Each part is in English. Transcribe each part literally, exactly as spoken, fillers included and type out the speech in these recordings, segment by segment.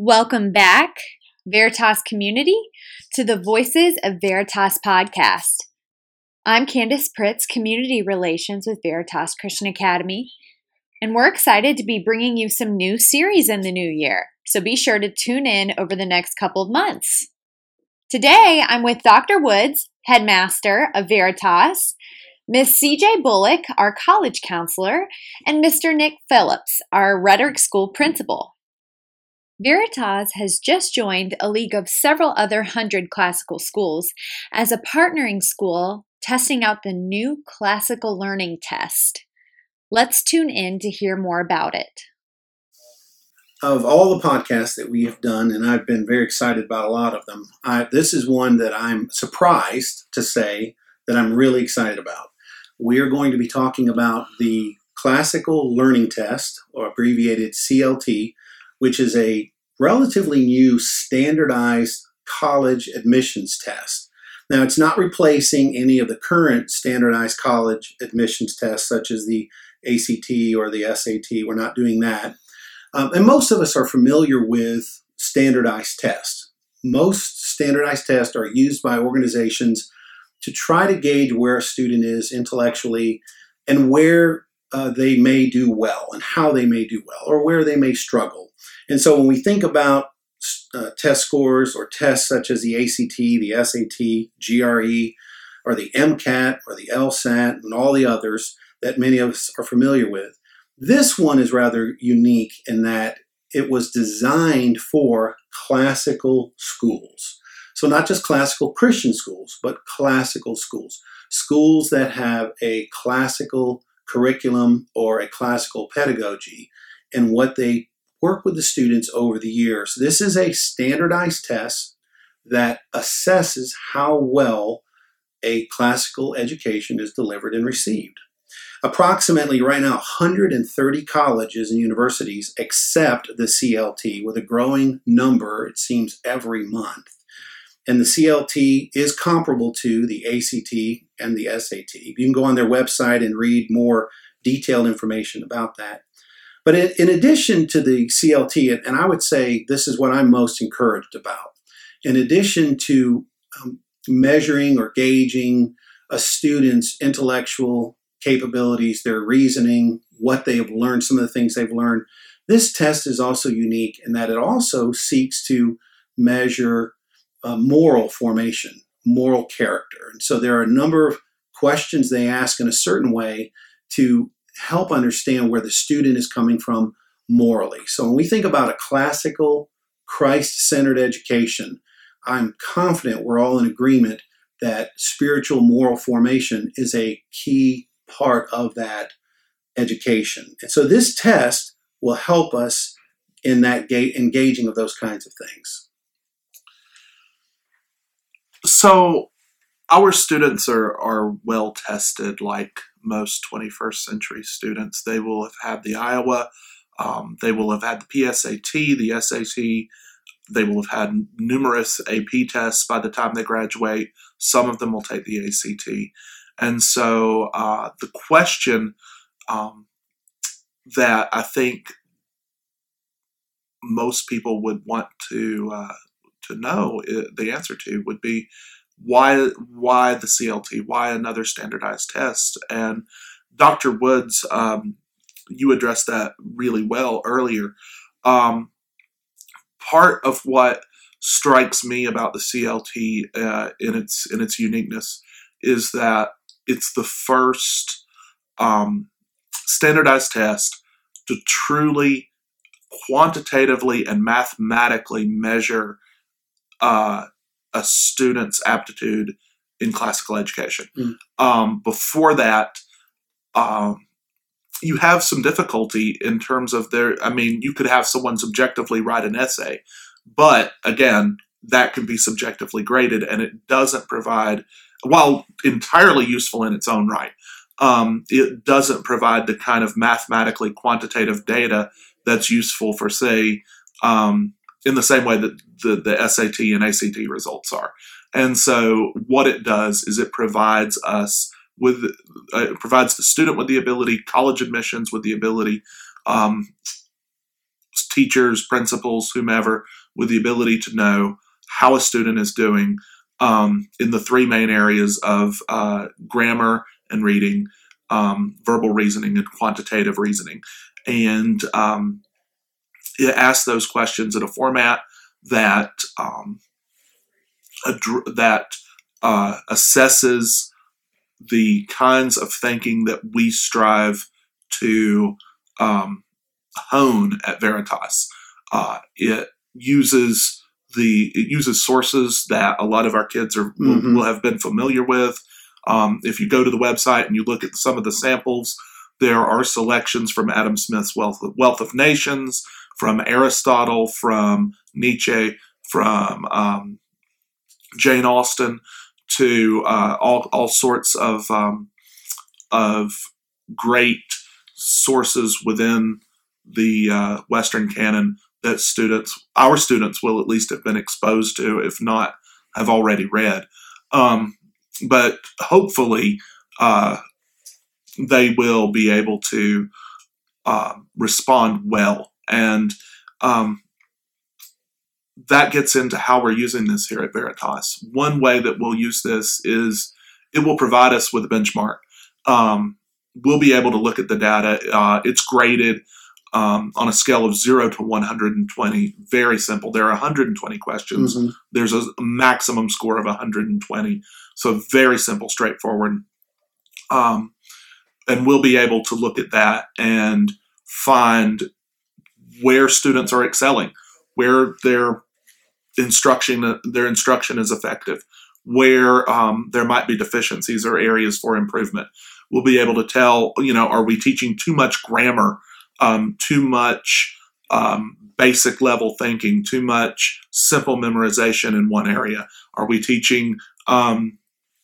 Welcome back, Veritas community, to the Voices of Veritas podcast. I'm Candace Pritz, Community Relations with Veritas Christian Academy, and we're excited to be bringing you some new series in the new year, so be sure to tune in over the next couple of months. Today, I'm with Doctor Woods, Headmaster of Veritas, Miss C J Bullock, our college counselor, and Mister Nick Phillips, our Rhetoric School principal. Veritas has just joined a league of several other hundred classical schools as a partnering school testing out the new classical learning test. Let's tune in to hear more about it. Of all the podcasts that we have done, and I've been very excited about a lot of them, I, this is one that I'm surprised to say that I'm really excited about. We are going to be talking about the Classical Learning Test, or abbreviated C L T, which is a relatively new standardized college admissions test. Now, it's not replacing any of the current standardized college admissions tests, such as the A C T or the S A T. We're not doing that. Um, and most of us are familiar with standardized tests. Most standardized tests are used by organizations to try to gauge where a student is intellectually and where uh, they may do well and how they may do well or where they may struggle. And so when we think about uh, test scores or tests such as the A C T, the S A T, G R E, or the MCAT or the LSAT and all the others that many of us are familiar with, this one is rather unique in that it was designed for classical schools. So not just classical Christian schools, but classical schools. Schools that have a classical curriculum or a classical pedagogy and what they work with the students over the years. This is a standardized test that assesses how well a classical education is delivered and received. Approximately right now, one hundred thirty colleges and universities accept the C L T with a growing number, it seems, every month. And the C L T is comparable to the A C T and the S A T. You can go on their website and read more detailed information about that. But in, in addition to the C L T, and I would say this is what I'm most encouraged about, in addition to um, measuring or gauging a student's intellectual capabilities, their reasoning, what they have learned, some of the things they've learned, this test is also unique in that it also seeks to measure uh, moral formation, moral character. And so there are a number of questions they ask in a certain way to help understand where the student is coming from morally. So when we think about a classical, Christ-centered education, I'm confident we're all in agreement that spiritual moral formation is a key part of that education. And so this test will help us in that ga- engaging of those kinds of things. So our students are, are well tested like most twenty-first century students. They will have had the Iowa, um, they will have had the P S A T, the S A T, they will have had numerous A P tests by the time they graduate. Some of them will take the A C T. And so uh, the question um, that I think most people would want to uh, to know uh, the answer to would be, Why why the C L T? Why another standardized test? And Doctor Woods, um, you addressed that really well earlier. Um, part of what strikes me about the C L T uh, in its in its uniqueness is that it's the first um, standardized test to truly quantitatively and mathematically measure uh, a student's aptitude in classical education. Mm. Um, before that, um, you have some difficulty in terms of their, I mean, you could have someone subjectively write an essay, but again, that can be subjectively graded and it doesn't provide, while entirely useful in its own right, um, it doesn't provide the kind of mathematically quantitative data that's useful for, say, um, in the same way that the, the S A T and A C T results are. And so what it does is it provides us with, uh, it provides the student with the ability, college admissions with the ability um, teachers, principals, whomever, with the ability to know how a student is doing um, in the three main areas of uh, grammar and reading, um, verbal reasoning, and quantitative reasoning. And um, it asks those questions in a format that um, ad- that uh, assesses the kinds of thinking that we strive to um, hone at Veritas. Uh, it uses the it uses sources that a lot of our kids are Mm-hmm. will, will have been familiar with. Um, if you go to the website and you look at some of the samples, there are selections from Adam Smith's Wealth of, Wealth of Nations, from Aristotle, from Nietzsche, from um, Jane Austen, to uh, all all sorts of um, of great sources within the uh, Western canon that students, our students, will at least have been exposed to, if not have already read. Um, but hopefully, uh, they will be able to uh, respond well, and um, that gets into how we're using this here at Veritas. One way that we'll use this is it will provide us with a benchmark. Um, we'll be able to look at the data. Uh, it's graded um, on a scale of zero to one hundred twenty. Very simple. There are one hundred twenty questions. Mm-hmm. There's a maximum score of one hundred twenty. So very simple, straightforward. Um, and we'll be able to look at that and find where students are excelling, where their instruction their instruction is effective, where um, there might be deficiencies or areas for improvement. We'll be able to tell, you know, are we teaching too much grammar, um, too much um, basic level thinking, too much simple memorization in one area? Are we teaching um,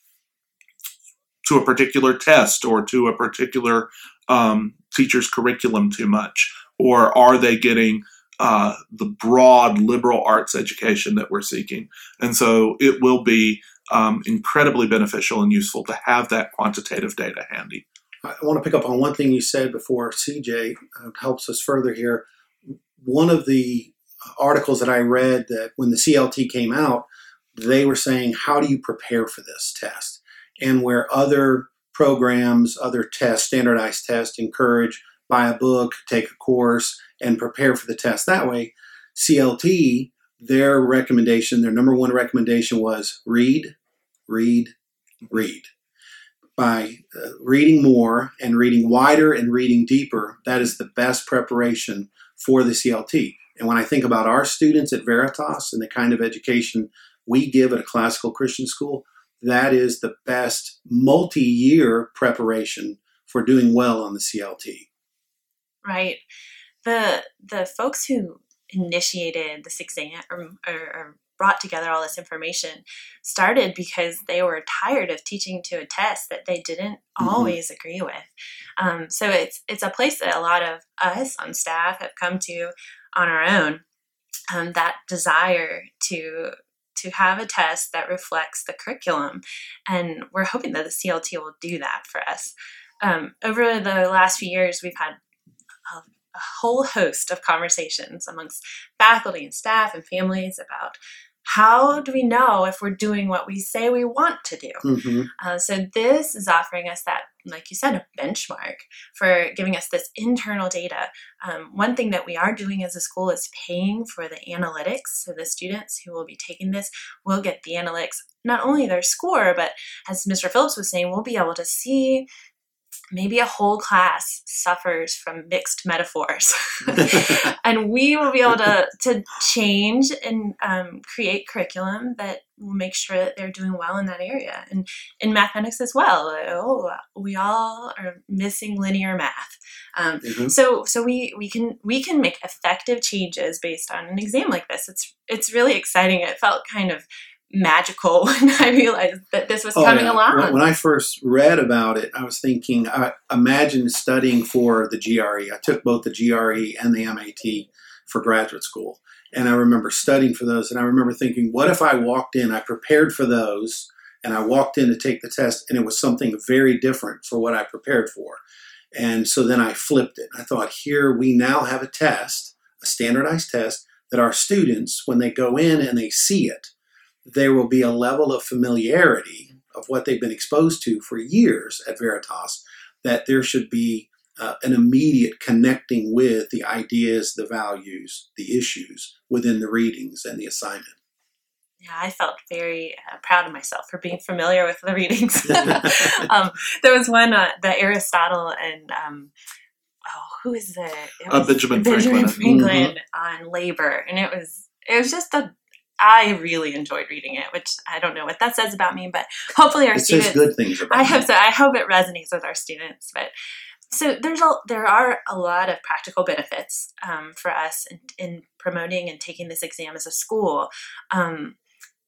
to a particular test or to a particular um, teacher's curriculum too much? Or are they getting uh, the broad liberal arts education that we're seeking? And so it will be um, incredibly beneficial and useful to have that quantitative data handy. I want to pick up on one thing you said before C J uh, helps us further here. One of the articles that I read, that when the C L T came out, they were saying, how do you prepare for this test? And where other programs, other tests, standardized tests, encourage buy a book, take a course, and prepare for the test that way, C L T, their recommendation, their number one recommendation was read, read, read. By uh, reading more and reading wider and reading deeper, that is the best preparation for the C L T. And when I think about our students at Veritas and the kind of education we give at a classical Christian school, that is the best multi-year preparation for doing well on the C L T. Right. The the folks who initiated this exam or, or, or brought together all this information started because they were tired of teaching to a test that they didn't mm-hmm. always agree with. Um, so it's it's a place that a lot of us on staff have come to on our own. Um, that desire to to have a test that reflects the curriculum, and we're hoping that the C L T will do that for us. Um, over the last few years, we've had a, a whole host of conversations amongst faculty and staff and families about how do we know if we're doing what we say we want to do? Mm-hmm. Uh, so this is offering us that, like you said, a benchmark for giving us this internal data. Um, one thing that we are doing as a school is paying for the analytics. So the students who will be taking this will get the analytics, not only their score, but as Mister Phillips was saying, we'll be able to see maybe a whole class suffers from mixed metaphors. And we will be able to, to change and um, create curriculum that will make sure that they're doing well in that area. And in mathematics as well. Oh, we all are missing linear math. Um, mm-hmm. So so we, we can we can make effective changes based on an exam like this. It's it's really exciting. It felt kind of magical when I realized that this was oh, coming yeah. along. When I first read about it, I was thinking, I imagine studying for the G R E. I took both the G R E and the M A T for graduate school. And I remember studying for those. And I remember thinking, what if I walked in, I prepared for those, and I walked in to take the test, and it was something very different for what I prepared for. And so then I flipped it. I thought, here we now have a test, a standardized test that our students, when they go in and they see it, there will be a level of familiarity of what they've been exposed to for years at Veritas, that there should be uh, an immediate connecting with the ideas, the values, the issues within the readings and the assignment. Yeah, I felt very uh, proud of myself for being familiar with the readings. um, there was one, uh, the Aristotle and, um, oh, who is the? It Uh, was Benjamin Benjamin Franklin. Franklin on labor. And it was, it was just a, I really enjoyed reading it, which I don't know what that says about me, but hopefully our It students. says good things about I it. hope so. I hope it resonates with our students. But so there's a, there are a lot of practical benefits um, for us in, in promoting and taking this exam as a school. Um,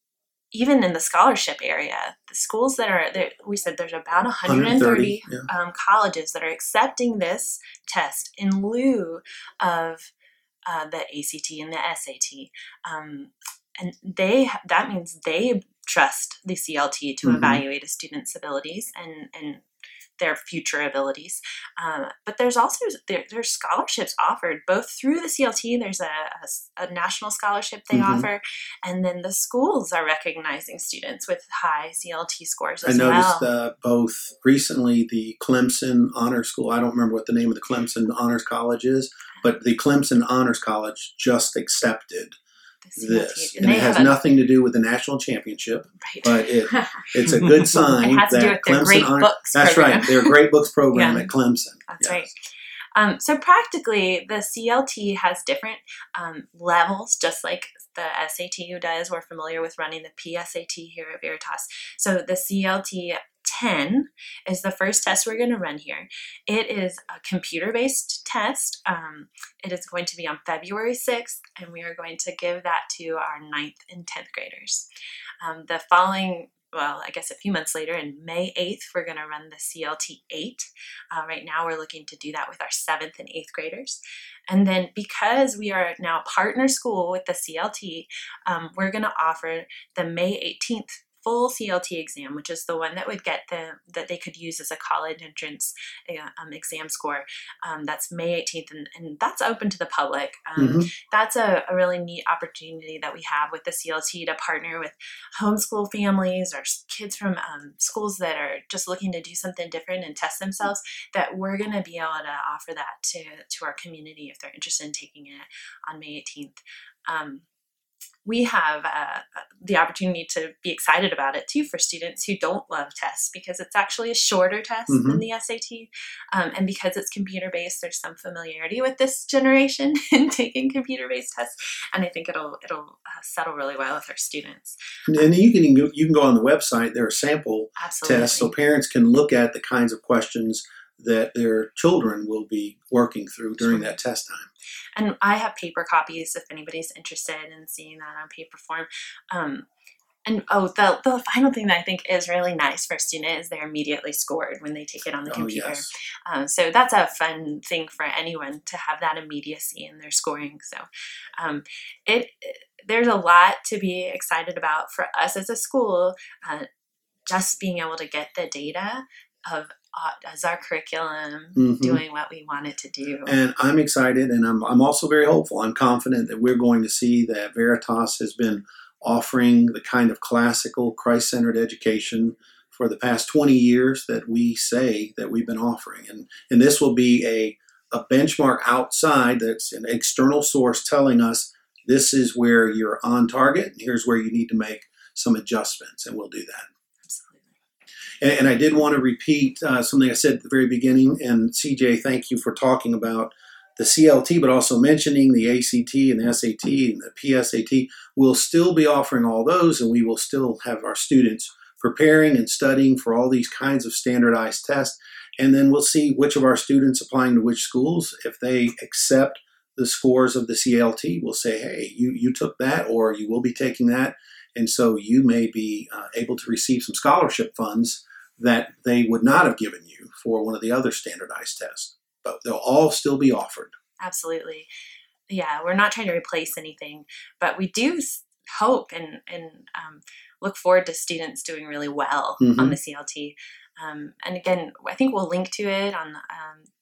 even in the scholarship area, the schools that are there, we said there's about one hundred thirty, yeah. um, colleges that are accepting this test in lieu of uh, the A C T and the S A T. Um, and they that means they trust the C L T to Mhm. evaluate a student's abilities and, and their future abilities. Um, but there's also, there, there's scholarships offered both through the C L T. There's a, a, a national scholarship they Mhm. offer. And then the schools are recognizing students with high C L T scores I as noticed well. uh, both recently the Clemson Honor School, I don't remember what the name of the Clemson Honors College is, but the Clemson Honors College just accepted The C L T. this. And And they it has have a- nothing to do with the national championship, right. but it, it's a good sign It has to that do with their Clemson great Honor- books That's program. right, their great books program Yeah. at Clemson. That's Yes. right. Um, so practically, the C L T has different um, levels, just like the S A T does. We're familiar with running the P S A T here at Veritas. So the C L T ten is the first test we're going to run here. It is a computer-based test. Um, it is going to be on February sixth, and we are going to give that to our ninth and tenth graders. Um, the following well, I guess a few months later, in May eighth, we're going to run the C L T eight. Uh, right now, we're looking to do that with our seventh and eighth graders. And then because we are now partner school with the C L T, um, we're going to offer the May eighteenth full C L T exam, which is the one that would get the that they could use as a college entrance uh, um, exam score. Um, that's May eighteenth, and, and that's open to the public. Um, Mhm. That's a, a really neat opportunity that we have with the C L T to partner with homeschool families or kids from um, schools that are just looking to do something different and test themselves, that we're going to be able to offer that to, to our community if they're interested in taking it on May eighteenth. Um, we have uh, the opportunity to be excited about it too for students who don't love tests, because it's actually a shorter test Mhm. than the S A T. Um, and because it's computer based, there's some familiarity with this generation in taking computer based tests. And I think it'll, it'll uh, settle really well with our students. And, and you can go, you can go on the website. There are sample Absolutely. tests, so parents can look at the kinds of questions that their children will be working through during that test time. And I have paper copies if anybody's interested in seeing that on paper form. Um, and oh, the, the final thing that I think is really nice for a student is they're immediately scored when they take it on the Oh, computer. yes. Um, so that's a fun thing for anyone to have that immediacy in their scoring. So um, it there's a lot to be excited about for us as a school, uh, just being able to get the data of uh, as our curriculum Mhm. doing what we want it to do. And I'm excited, and I'm, I'm also very hopeful. I'm confident that we're going to see that Veritas has been offering the kind of classical Christ-centered education for the past twenty years that we say that we've been offering. And, and this will be a, a benchmark outside that's an external source telling us this is where you're on target, and here's where you need to make some adjustments, and we'll do that. Absolutely. And, and I did want to repeat uh, something I said at the very beginning. And C J, thank you for talking about the C L T, but also mentioning the A C T and the S A T and the P S A T. We'll still be offering all those, and we will still have our students preparing and studying for all these kinds of standardized tests. And then we'll see which of our students applying to which schools. If they accept the scores of the C L T, we'll say, hey, you, you took that, or you will be taking that. And so you may be uh, able to receive some scholarship funds that they would not have given you for one of the other standardized tests. But they'll all still be offered. Absolutely. Yeah, we're not trying to replace anything, but we do hope and, and um, look forward to students doing really well Mhm. on the C L T. Um, and again, I think we'll link to it on um,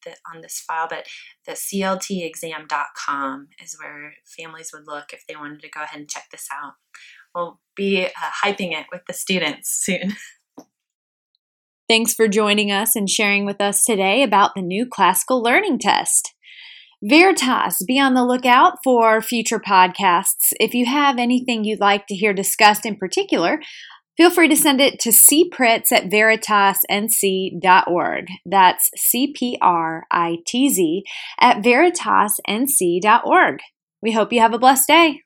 the, on this file, but the C L T exam dot com is where families would look if they wanted to go ahead and check this out. We'll be uh, hyping it with the students soon. Thanks for joining us and sharing with us today about the new classical learning test. Veritas, be on the lookout for future podcasts. If you have anything you'd like to hear discussed in particular, feel free to send it to c pritz at veritas n c dot org. That's C P R I T Z at veritas n c dot org. We hope you have a blessed day.